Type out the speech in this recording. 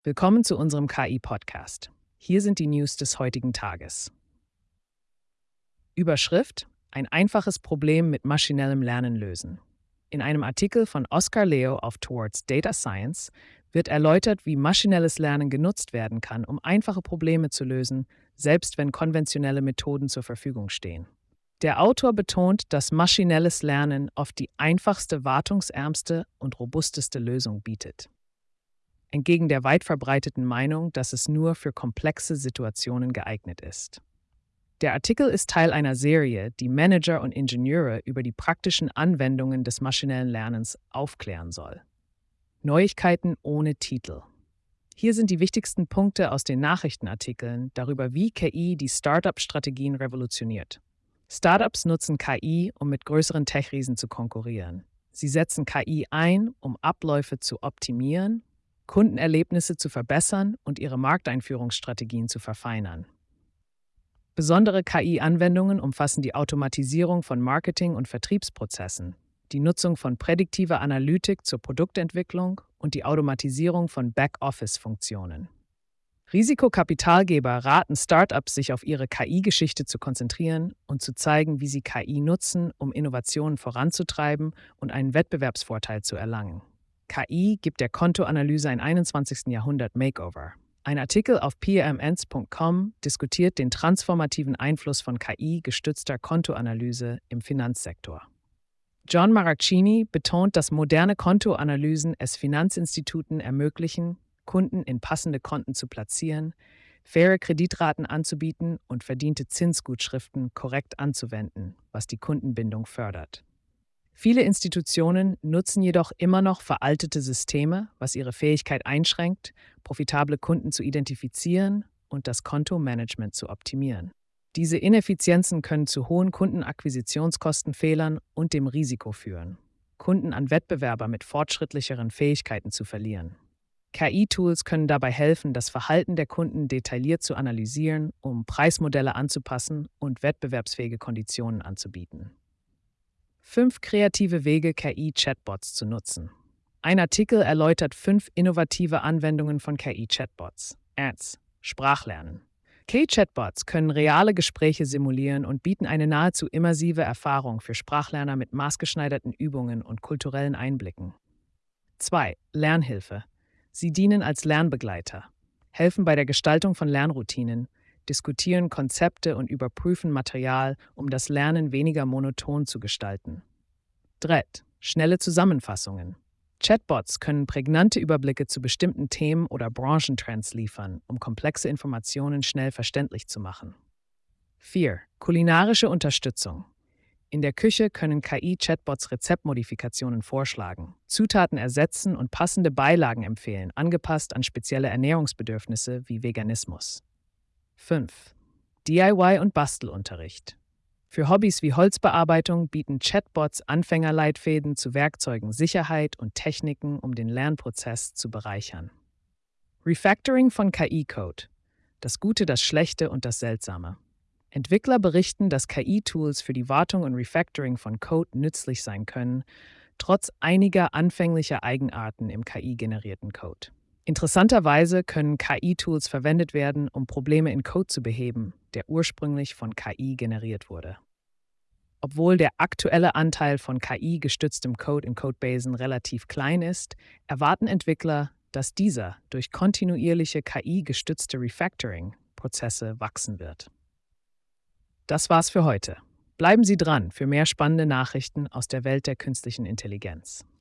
Willkommen zu unserem KI-Podcast. Hier sind die News des heutigen Tages. Überschrift: Ein einfaches Problem mit maschinellem Lernen lösen. In einem Artikel von Oscar Leo auf Towards Data Science wird erläutert, wie maschinelles Lernen genutzt werden kann, um einfache Probleme zu lösen, selbst wenn konventionelle Methoden zur Verfügung stehen. Der Autor betont, dass maschinelles Lernen oft die einfachste, wartungsärmste und robusteste Lösung bietet. Entgegen der weit verbreiteten Meinung, dass es nur für komplexe Situationen geeignet ist. Der Artikel ist Teil einer Serie, die Manager und Ingenieure über die praktischen Anwendungen des maschinellen Lernens aufklären soll. Neuigkeiten ohne Titel. Hier sind die wichtigsten Punkte aus den Nachrichtenartikeln darüber, wie KI die Startup-Strategien revolutioniert. Startups nutzen KI, um mit größeren Tech-Riesen zu konkurrieren. Sie setzen KI ein, um Abläufe zu optimieren, Kundenerlebnisse zu verbessern und ihre Markteinführungsstrategien zu verfeinern. Besondere KI-Anwendungen umfassen die Automatisierung von Marketing- und Vertriebsprozessen, die Nutzung von prädiktiver Analytik zur Produktentwicklung und die Automatisierung von Backoffice-Funktionen. Risikokapitalgeber raten Startups, sich auf ihre KI-Geschichte zu konzentrieren und zu zeigen, wie sie KI nutzen, um Innovationen voranzutreiben und einen Wettbewerbsvorteil zu erlangen. KI gibt der Kontoanalyse ein 21. Jahrhundert Makeover. Ein Artikel auf PMNs.com diskutiert den transformativen Einfluss von KI-gestützter Kontoanalyse im Finanzsektor. John Maracchini betont, dass moderne Kontoanalysen es Finanzinstituten ermöglichen, Kunden in passende Konten zu platzieren, faire Kreditraten anzubieten und verdiente Zinsgutschriften korrekt anzuwenden, was die Kundenbindung fördert. Viele Institutionen nutzen jedoch immer noch veraltete Systeme, was ihre Fähigkeit einschränkt, profitable Kunden zu identifizieren und das Kontomanagement zu optimieren. Diese Ineffizienzen können zu hohen Kundenakquisitionskostenfehlern und dem Risiko führen, Kunden an Wettbewerber mit fortschrittlicheren Fähigkeiten zu verlieren. KI-Tools können dabei helfen, das Verhalten der Kunden detailliert zu analysieren, um Preismodelle anzupassen und wettbewerbsfähige Konditionen anzubieten. 5 kreative Wege, KI-Chatbots zu nutzen. Ein Artikel erläutert 5 innovative Anwendungen von KI-Chatbots. Erstens: Sprachlernen. KI-Chatbots können reale Gespräche simulieren und bieten eine nahezu immersive Erfahrung für Sprachlerner mit maßgeschneiderten Übungen und kulturellen Einblicken. 2. Lernhilfe. Sie dienen als Lernbegleiter, helfen bei der Gestaltung von Lernroutinen, diskutieren Konzepte und überprüfen Material, um das Lernen weniger monoton zu gestalten. 3. Schnelle Zusammenfassungen. Chatbots können prägnante Überblicke zu bestimmten Themen oder Branchentrends liefern, um komplexe Informationen schnell verständlich zu machen. 4. Kulinarische Unterstützung. In der Küche können KI-Chatbots Rezeptmodifikationen vorschlagen, Zutaten ersetzen und passende Beilagen empfehlen, angepasst an spezielle Ernährungsbedürfnisse wie Veganismus. 5. DIY und Bastelunterricht. Für Hobbys wie Holzbearbeitung bieten Chatbots Anfängerleitfäden zu Werkzeugen, Sicherheit und Techniken, um den Lernprozess zu bereichern. Refactoring von KI-Code. Das Gute, das Schlechte und das Seltsame. Entwickler berichten, dass KI-Tools für die Wartung und Refactoring von Code nützlich sein können, trotz einiger anfänglicher Eigenarten im KI-generierten Code. Interessanterweise können KI-Tools verwendet werden, um Probleme in Code zu beheben, der ursprünglich von KI generiert wurde. Obwohl der aktuelle Anteil von KI-gestütztem Code in Codebasen relativ klein ist, erwarten Entwickler, dass dieser durch kontinuierliche KI-gestützte Refactoring-Prozesse wachsen wird. Das war's für heute. Bleiben Sie dran für mehr spannende Nachrichten aus der Welt der künstlichen Intelligenz.